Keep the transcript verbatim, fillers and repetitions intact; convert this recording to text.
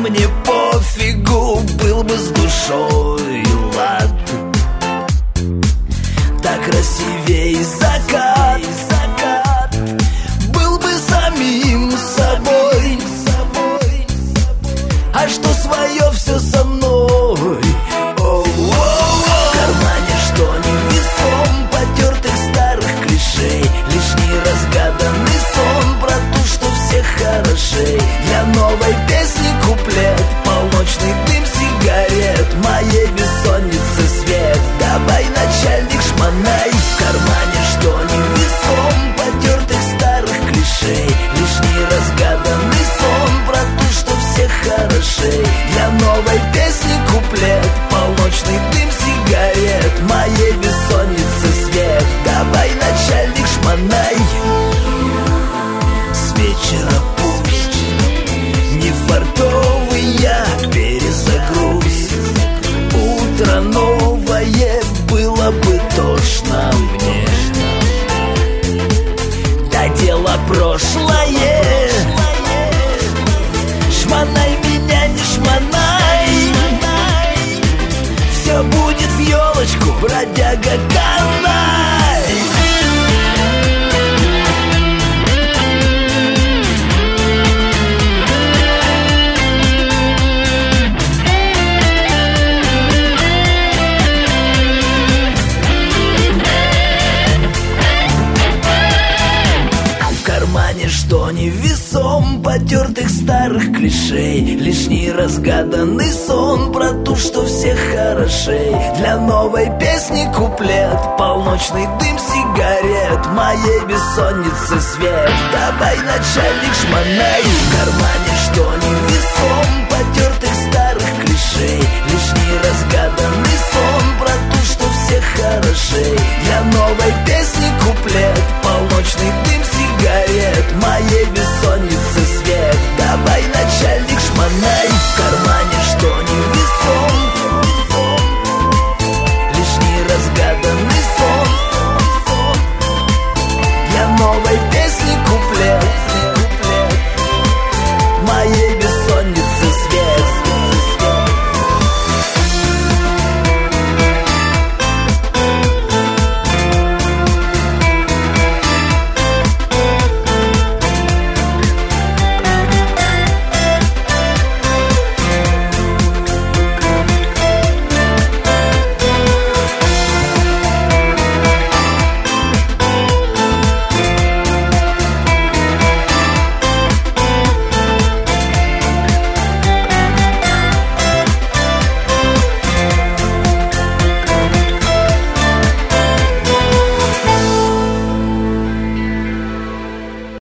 мне пофигу, был бы с душой лад. Так красивей закат, закат, был бы самим собой. А что свое все со мной? Оу, оу, оу. В кармане что невесом потертых старых клишей, лишний разгаданный сон про то, что все хорошей. Для новой песни куплет, полночный дым сигарет, моей бессонницы свет. Давай, начальник, шмонай. В кармане что невесом потертых старых клишей, лишний разгаданный сон про то, что все хорошей. Для новой песни куплет, полночный дым сигарет, моей бессонницы свет. Давай, начальник, шмонай. С вечера пусть не фартовый я перезагруз, утро новое, было бы тошно мне. Да дело прошлое, шмонай меня, не шмонай. Все будет в елочку, бродяга Канай. Что невесом потертых старых клишей, лишний разгаданный сон про то, что все хорошей. Для новой песни куплет, полночный дым сигарет, моей бессонницы свет. Давай, начальник, шмонай. В кармане что невесом потертых старых клишей, лишний разгаданный сон про то, что все хорошей. Для новой